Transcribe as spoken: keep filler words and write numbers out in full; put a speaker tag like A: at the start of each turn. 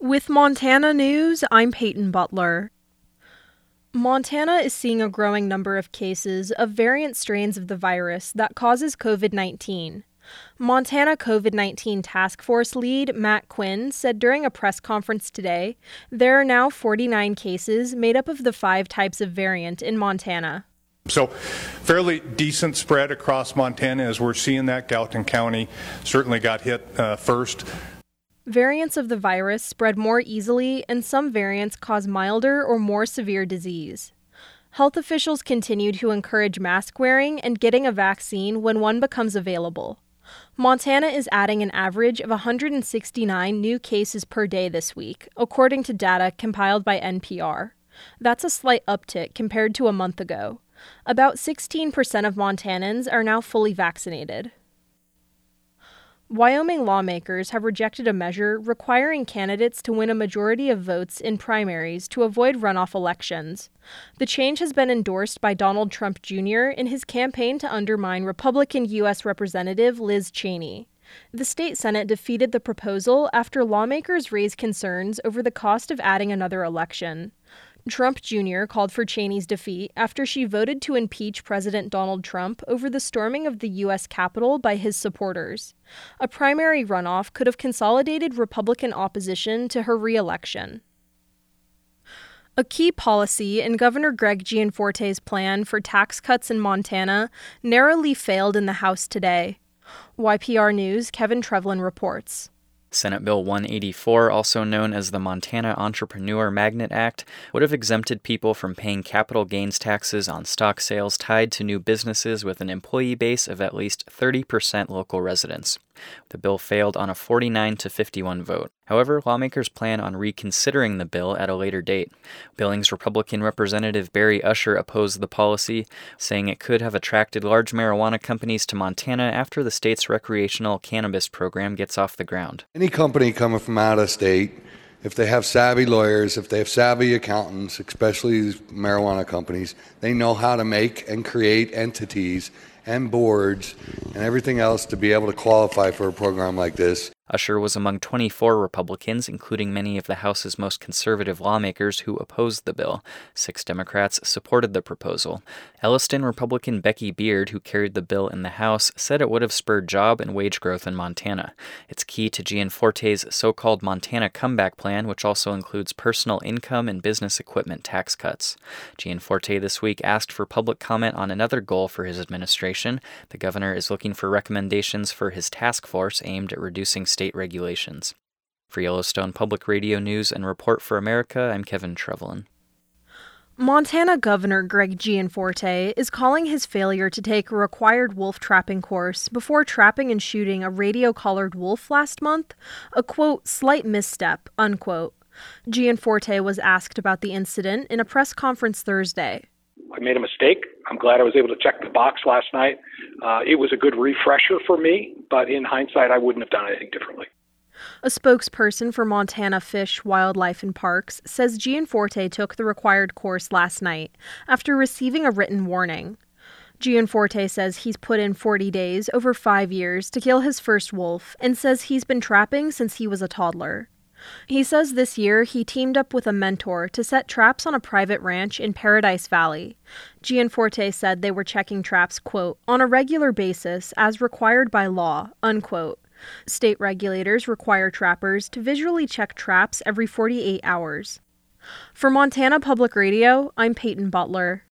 A: With Montana News, I'm Peyton Butler. Montana is seeing a growing number of cases of variant strains of the virus that causes covid nineteen. Montana covid nineteen Task Force lead Matt Quinn said during a press conference today there are now forty-nine cases made up of the five types of variant in Montana.
B: So fairly decent spread across Montana as we're seeing that. Gallatin County certainly got hit uh, first.
A: Variants of the virus spread more easily, and some variants cause milder or more severe disease. Health officials continue to encourage mask wearing and getting a vaccine when one becomes available. Montana is adding an average of one hundred sixty-nine new cases per day this week, according to data compiled by N P R. That's a slight uptick compared to a month ago. About sixteen percent of Montanans are now fully vaccinated. Wyoming lawmakers have rejected a measure requiring candidates to win a majority of votes in primaries to avoid runoff elections. The change has been endorsed by Donald Trump Junior in his campaign to undermine Republican U S Representative Liz Cheney. The state Senate defeated the proposal after lawmakers raised concerns over the cost of adding another election. Trump Junior called for Cheney's defeat after she voted to impeach President Donald Trump over the storming of the U S Capitol by his supporters. A primary runoff could have consolidated Republican opposition to her re-election. A key policy in Governor Greg Gianforte's plan for tax cuts in Montana narrowly failed in the House today. Y P R News' Kevin Trevlin reports.
C: Senate Bill one eighty-four, also known as the Montana Entrepreneur Magnet Act, would have exempted people from paying capital gains taxes on stock sales tied to new businesses with an employee base of at least thirty percent local residents. The bill failed on a forty-nine to fifty-one vote. However, lawmakers plan on reconsidering the bill at a later date. Billings Republican Representative Barry Usher opposed the policy, saying it could have attracted large marijuana companies to Montana after the state's recreational cannabis program gets off the ground.
D: Any company coming from out of state, if they have savvy lawyers, if they have savvy accountants, especially these marijuana companies, they know how to make and create entities and boards and everything else to be able to qualify for a program like this.
C: Usher was among twenty-four Republicans, including many of the House's most conservative lawmakers who opposed the bill. Six Democrats supported the proposal. Elliston Republican Becky Beard, who carried the bill in the House, said it would have spurred job and wage growth in Montana. It's key to Gianforte's so-called Montana Comeback Plan, which also includes personal income and business equipment tax cuts. Gianforte this week asked for public comment on another goal for his administration. The governor is looking for recommendations for his task force aimed at reducing state regulations. For Yellowstone Public Radio News and Report for America, I'm Kevin Trevlin.
A: Montana Governor Greg Gianforte is calling his failure to take a required wolf trapping course before trapping and shooting a radio-collared wolf last month a, quote, slight misstep, unquote. Gianforte was asked about the incident in a press conference Thursday.
E: I made a mistake. I'm glad I was able to check the box last night. Uh, it was a good refresher for me, but in hindsight, I wouldn't have done anything differently.
A: A spokesperson for Montana Fish, Wildlife and Parks says Gianforte took the required course last night after receiving a written warning. Gianforte says he's put in forty days over five years to kill his first wolf and says he's been trapping since he was a toddler. He says this year he teamed up with a mentor to set traps on a private ranch in Paradise Valley. Gianforte said they were checking traps, quote, on a regular basis as required by law, unquote. State regulators require trappers to visually check traps every forty-eight hours. For Montana Public Radio, I'm Peyton Butler.